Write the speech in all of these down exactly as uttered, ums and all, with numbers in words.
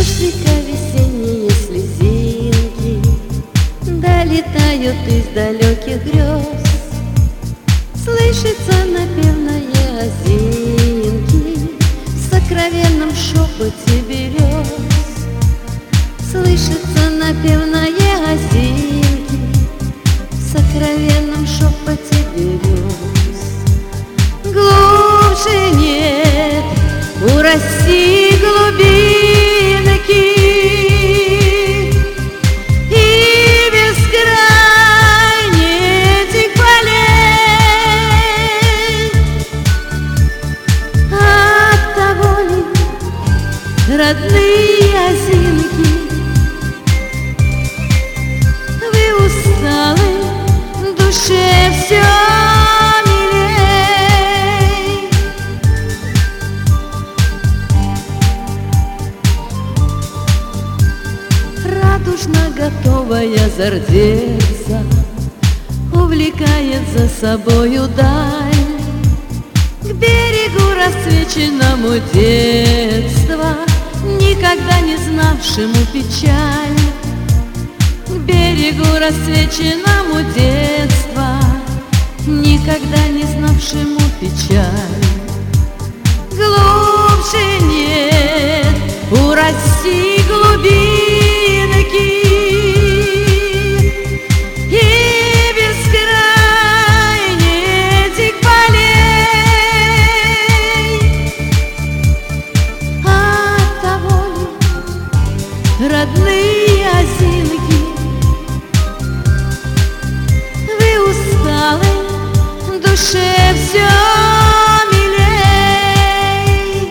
дождика весенние слезинки долетают из далеких грез. Слышится напевное озинки в сокровенном шепоте берез. Слышится напевное озинки в сокровенном шепоте берез. Глубже нет у России глубинки, и бескрайне этих полей. Оттого ли, родные озинки, вы усталы, в душе все милей. Радужно готовая зардеться, увлекает за собою даль, к берегу рассвеченному детства, никогда не знавшему печаль. К берегу рассвеченному детства, никогда не знавшему печаль. Глубже нет у России глубинки, и бескрайне этих полей. Оттого ли, родные озинки, вы усталы, в душе все милей.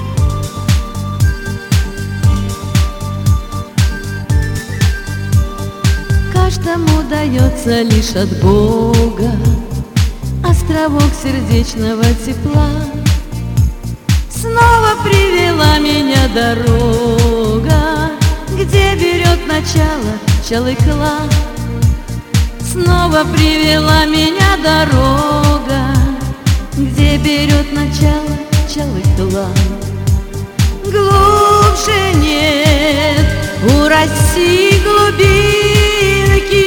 Каждому дается лишь от Бога островок сердечного тепла. Снова привела меня дорога, где берет начало Чалыкла. Снова привела меня дорога, где берет начало Чалыкла. Глубже нет у России глубинки,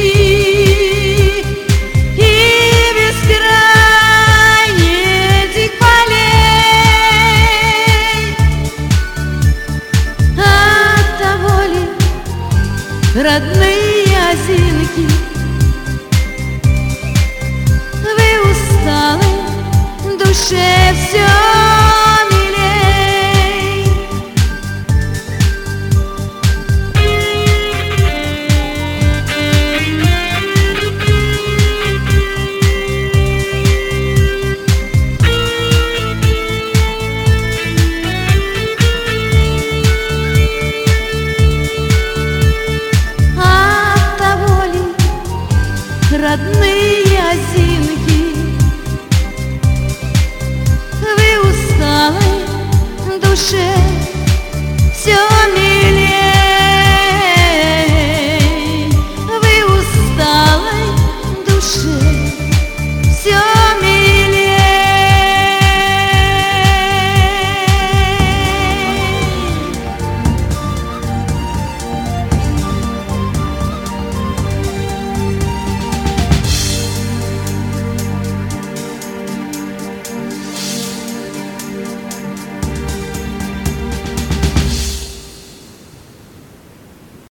и бескрайне этих полей. Оттого ли, родные озинки, вы усталы, в душе все